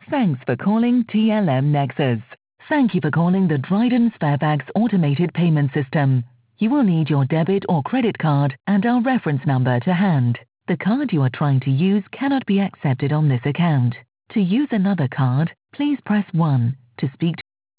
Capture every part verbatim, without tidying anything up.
Thanks for calling T L M Nexus. Thank you for calling the Dryden Sparebags automated payment system. You will need your debit or credit card and our reference number to hand. The card you are trying to use cannot be accepted on this account. To use another card, please press one. To speak to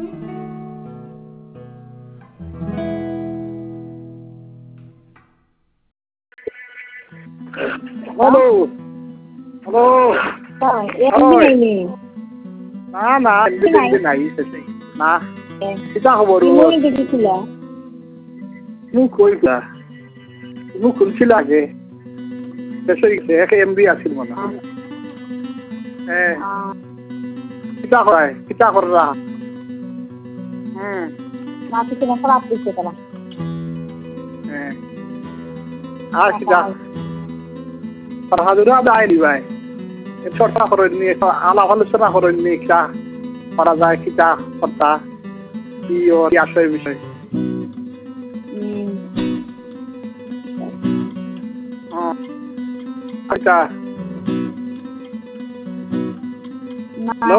Hello. Hello. Rồi, em Ôi. đi này. না না এমনি নাই শেষে না এটা খবর তুমি দেখেছিল তুমি কইলা তুমি খুলছিল আগে শেষে গেছে এক এমবি আছিল মনে হ্যাঁ কিতা হয় কিতা কররা হুম না কিছু না খারাপ দিতে তারা হ্যাঁ আর কিতা ফারহাদুরা দাইলি ভাই চর্চা করেন নিয়ে আলাপ আলোচনা করেন নিয়ে কিতা করা যায় কিতা কথা কি ও কি আসে বিষয় আচ্ছা হ্যালো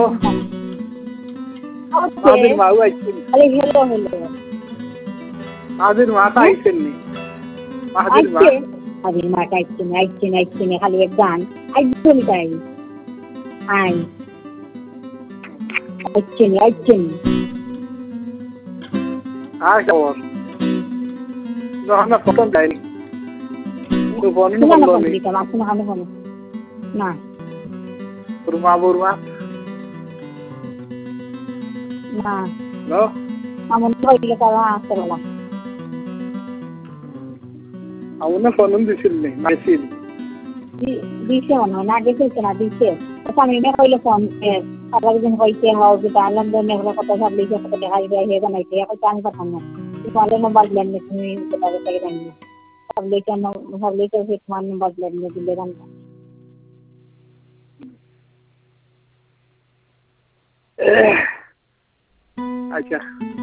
আদির মা আইছেন আরে হ্যালো হ্যালো আদির মা আইছেন নি আদির মা আদির মা আইছেন আইছেন আইছেন খালি এক গান আইছেন তাই আই আইছেন আইছেন আর খবর না ফটো দেয় তো বলেন না বললো নি না না না না বুরমা বুরমা না no আমন কইলে তারা আসতে বলা আউনা ফোন দিছিল নি মাইছিল দিছে না না দেখেছে না দিছে আমি না কইলে ফোন আবার দিন কইতে হাও যে লন্ডন নে হলো কথা সব লিখে কথা দেখা যায় হে বানাইতে এখন জানি কথা না তোমাদের মোবাইল লেন তুমি কথা বলতে গেলেন সব লিখে না সব লিখে ফিট মান মোবাইল লেন দিলে রান আচ্ছা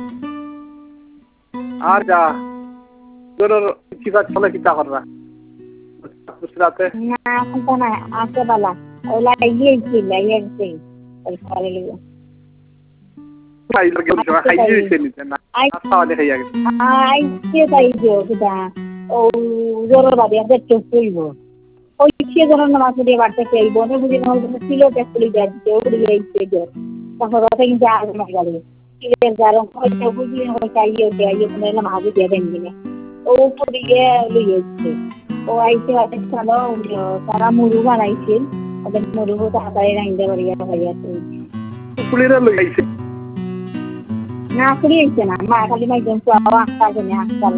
আর যা তোর কিবা চলে কিতা কররা বুঝরাতে না এখন না আসে বালা ওলা ইয়ে ছিল ইয়ে ছিল এই সারে লিও আই লাগে তো হাই দিছে নি না আস্তা দেখে যাবে আই কে তাই দিও কিটা ও জোর বাদে দেখতে কইব ওই কে জোর না মাসে দিয়ে বাড়তে চাইবো না বুঝি না ছিল টেকলি যাচ্ছে ওই এইছে যে তাহলে ওটা কিন্তু আর না গেল কে জারম কইতে বুঝি না চাইও যে আইও না মাঝে দিয়ে দেন দিনে ও পড়িয়ে লইছে ও আইছে আতে চলো তারা মুরু বানাইছে ওদের মুরু তাড়াতাড়ি রাইন্দে বাড়িয়া হইয়াছে পুলিরা লইছে না পুলিছে না মা খালি মাই জন পাওয়া কাজে না কাল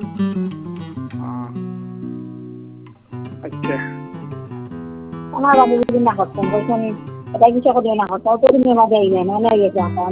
আচ্ছা আমার বাবু যদি না করতেন বলছেন এটা কিছু করে না করতে তো তুমি মজা আইলে না না ইয়ে